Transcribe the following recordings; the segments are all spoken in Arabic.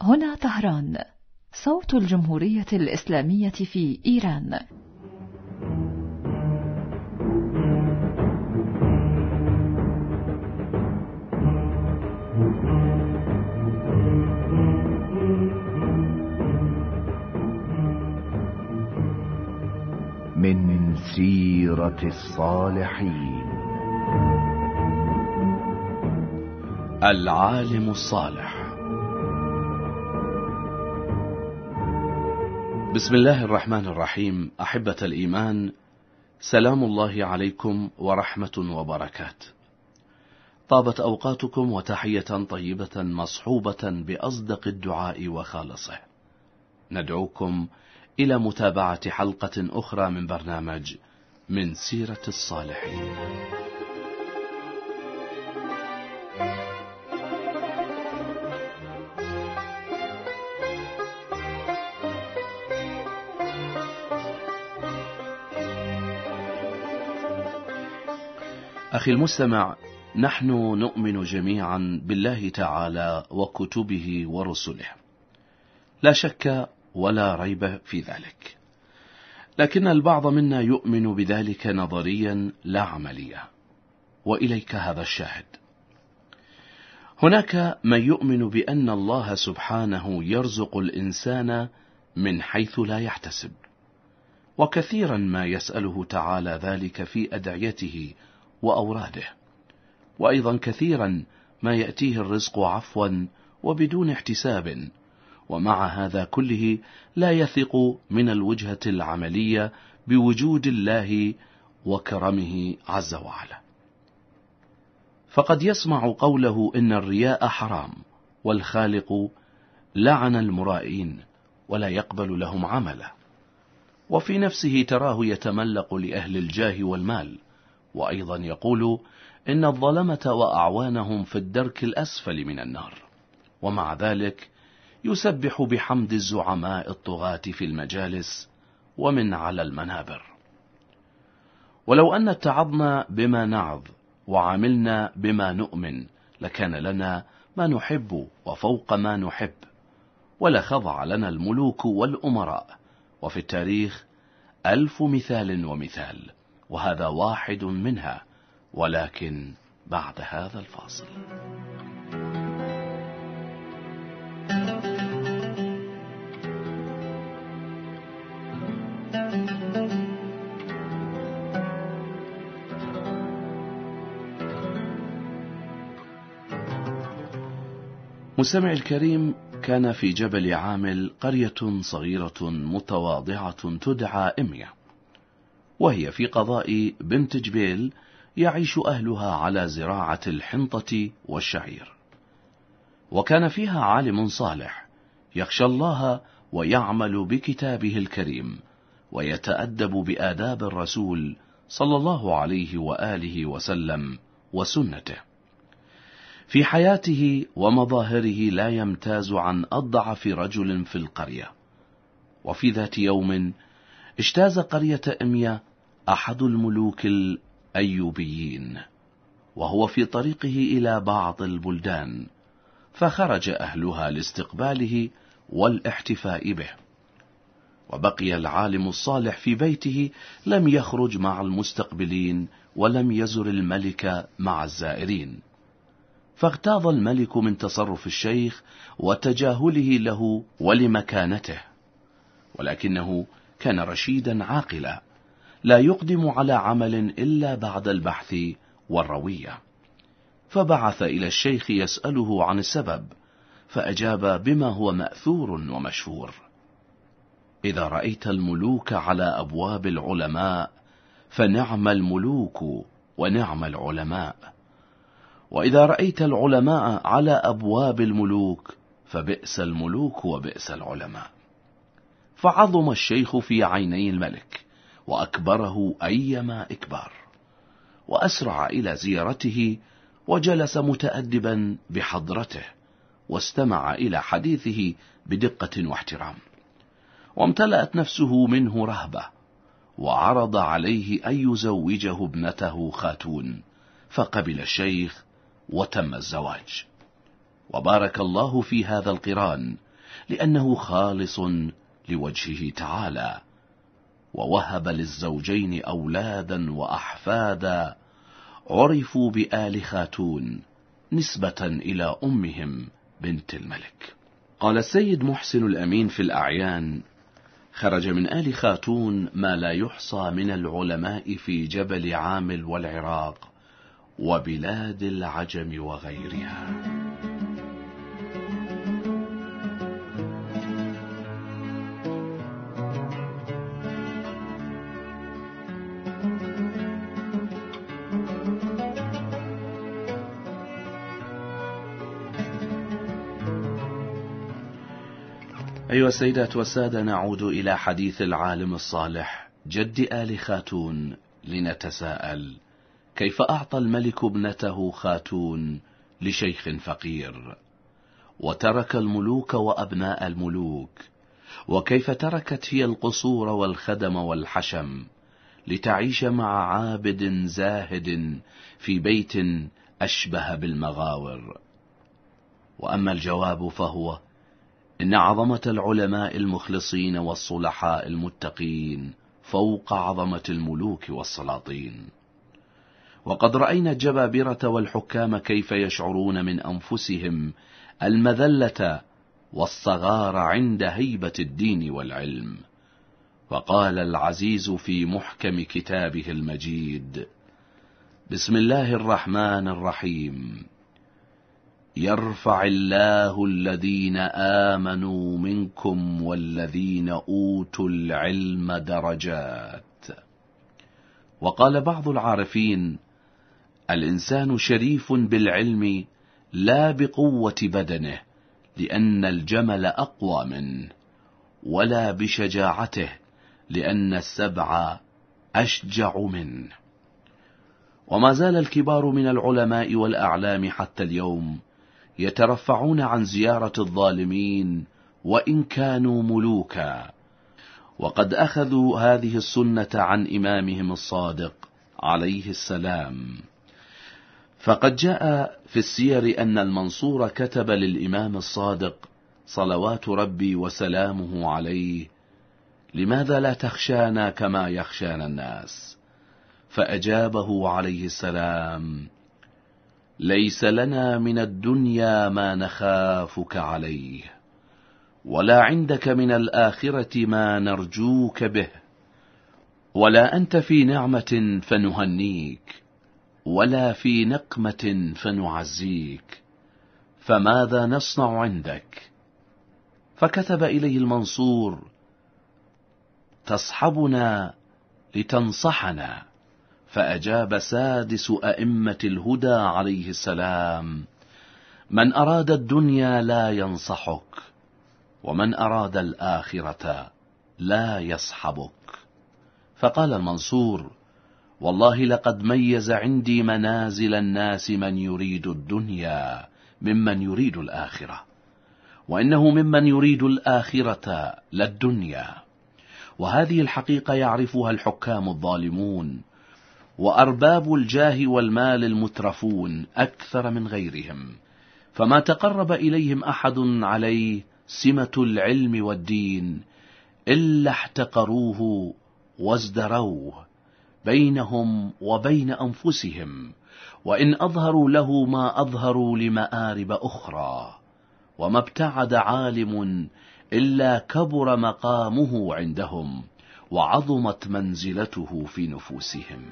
هنا طهران، صوت الجمهورية الإسلامية في إيران. من سيرة الصالحين. العالم الصالح. بسم الله الرحمن الرحيم. أحبة الإيمان، سلام الله عليكم ورحمة وبركاته. طابت أوقاتكم وتحية طيبة مصحوبة بأصدق الدعاء وخالصه. ندعوكم إلى متابعة حلقة أخرى من برنامج من سيرة الصالحين. أخي المستمع، نحن نؤمن جميعا بالله تعالى وكتبه ورسله، لا شك ولا ريب في ذلك، لكن البعض منا يؤمن بذلك نظريا لا عمليا. وإليك هذا الشاهد: هناك من يؤمن بأن الله سبحانه يرزق الإنسان من حيث لا يحتسب، وكثيرا ما يسأله تعالى ذلك في أدعيته وأوراده، وأيضا كثيرا ما يأتيه الرزق عفوا وبدون احتساب، ومع هذا كله لا يثق من الوجهة العملية بوجود الله وكرمه عز وعلا. فقد يسمع قوله إن الرياء حرام، والخالق لعن المرائين ولا يقبل لهم عملا، وفي نفسه تراه يتملق لأهل الجاه والمال، وأيضا يقول إن الظلمة وأعوانهم في الدرك الأسفل من النار، ومع ذلك يسبح بحمد الزعماء الطغاة في المجالس ومن على المنابر. ولو أن اتعظنا بما نعظ وعملنا بما نؤمن لكان لنا ما نحب وفوق ما نحب، ولا خضع لنا الملوك والأمراء، وفي التاريخ 1000 مثال ومثال، وهذا واحد منها، ولكن بعد هذا الفاصل. مستمعي الكريم، كان في جبل عامل قرية صغيرة متواضعة تدعى إمية، وهي في قضاء بنت جبيل يعيش أهلها على زراعة الحنطة والشعير. وكان فيها عالم صالح يخشى الله ويعمل بكتابه الكريم، ويتأدب بآداب الرسول صلى الله عليه وآله وسلم وسنته. في حياته ومظاهره لا يمتاز عن أضعف رجل في القرية. وفي ذات يوم اجتاز قرية إمية أحد الملوك الأيوبيين، وهو في طريقه إلى بعض البلدان، فخرج أهلها لاستقباله والاحتفاء به، وبقي العالم الصالح في بيته، لم يخرج مع المستقبلين ولم يزر الملك مع الزائرين. فاغتاظ الملك من تصرف الشيخ وتجاهله له ولمكانته، ولكنه كان رشيدا عاقلا، لا يقدم على عمل إلا بعد البحث والروية. فبعث إلى الشيخ يسأله عن السبب، فأجاب بما هو مأثور ومشهور: إذا رأيت الملوك على أبواب العلماء فنعم الملوك ونعم العلماء، وإذا رأيت العلماء على أبواب الملوك فبئس الملوك وبئس العلماء. فعظم الشيخ في عيني الملك وأكبره أيما إكبار، وأسرع إلى زيارته، وجلس متأدبا بحضرته، واستمع إلى حديثه بدقة واحترام، وامتلأت نفسه منه رهبة، وعرض عليه أن يزوجه ابنته خاتون، فقبل الشيخ وتم الزواج. وبارك الله في هذا القران، لأنه خالص لوجهه تعالى، ووهب للزوجين أولادا وأحفادا عرفوا بآل خاتون نسبة إلى أمهم بنت الملك. قال السيد محسن الأمين في الأعيان: خرج من آل خاتون ما لا يحصى من العلماء في جبل عامل والعراق وبلاد العجم وغيرها. أيها السيدات والسادة، نعود إلى حديث العالم الصالح جد آل خاتون لنتساءل: كيف أعطى الملك ابنته خاتون لشيخ فقير، وترك الملوك وأبناء الملوك؟ وكيف تركت هي القصور والخدم والحشم لتعيش مع عابد زاهد في بيت أشبه بالمغاور؟ وأما الجواب فهو: إن عظمة العلماء المخلصين والصلحاء المتقين فوق عظمة الملوك والسلاطين. وقد رأينا الجبابرة والحكام كيف يشعرون من أنفسهم المذلة والصغار عند هيبة الدين والعلم. وقال العزيز في محكم كتابه المجيد: بسم الله الرحمن الرحيم: يرفع الله الذين آمنوا منكم والذين أوتوا العلم درجات. وقال بعض العارفين: الإنسان شريف بالعلم لا بقوة بدنه، لأن الجمل أقوى منه، ولا بشجاعته، لأن السبع أشجع منه. وما زال الكبار من العلماء والأعلام حتى اليوم يترفعون عن زيارة الظالمين وإن كانوا ملوكا، وقد أخذوا هذه السنة عن إمامهم الصادق عليه السلام. فقد جاء في السير أن المنصور كتب للإمام الصادق صلوات ربي وسلامه عليه: لماذا لا تخشانا كما يخشانا الناس؟ فأجابه عليه السلام: ليس لنا من الدنيا ما نخافك عليه، ولا عندك من الآخرة ما نرجوك به، ولا أنت في نعمة فنهنيك، ولا في نقمة فنعزيك، فماذا نصنع عندك؟ فكتب إليه المنصور: تصحبنا لتنصحنا. فأجاب سادس أئمة الهدى عليه السلام: من أراد الدنيا لا ينصحك، ومن أراد الآخرة لا يصحبك. فقال المنصور: والله لقد ميز عندي منازل الناس من يريد الدنيا ممن يريد الآخرة، وإنه ممن يريد الآخرة لا الدنيا. وهذه الحقيقة يعرفها الحكام الظالمون وأرباب الجاه والمال المترفون أكثر من غيرهم، فما تقرب إليهم أحد عليه سمة العلم والدين إلا احتقروه وازدروه بينهم وبين أنفسهم، وإن أظهروا له ما أظهروا لمآرب أخرى. وما ابتعد عالم إلا كبر مقامه عندهم وعظمت منزلته في نفوسهم.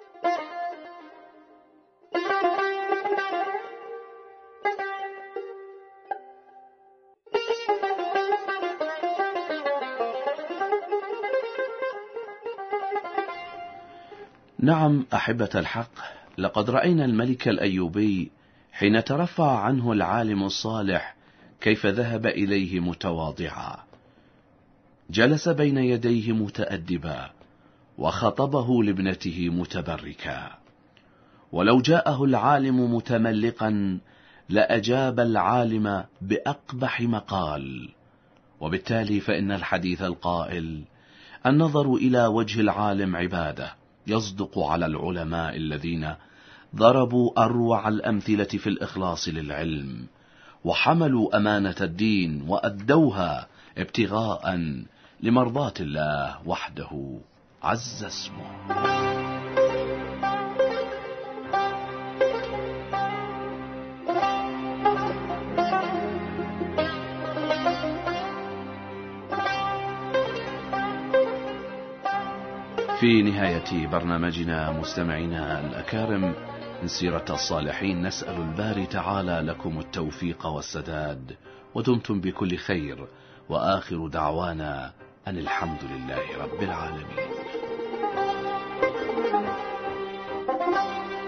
نعم أحبة الحق، لقد رأينا الملك الأيوبي حين ترفع عنه العالم الصالح كيف ذهب إليه متواضعا، جلس بين يديه متأدبا، وخطبه لابنته متبركا. ولو جاءه العالم متملقا لأجاب العالم بأقبح مقال. وبالتالي فإن الحديث القائل: النظر إلى وجه العالم عبادة، يصدق على العلماء الذين ضربوا أروع الأمثلة في الإخلاص للعلم، وحملوا أمانة الدين وأدوها ابتغاء لمرضاة الله وحده عز اسمه. في نهاية برنامجنا مستمعينا الأكارم من سيرة الصالحين، نسأل الباري تعالى لكم التوفيق والسداد، ودمتم بكل خير، وآخر دعوانا أن الحمد لله رب العالمين.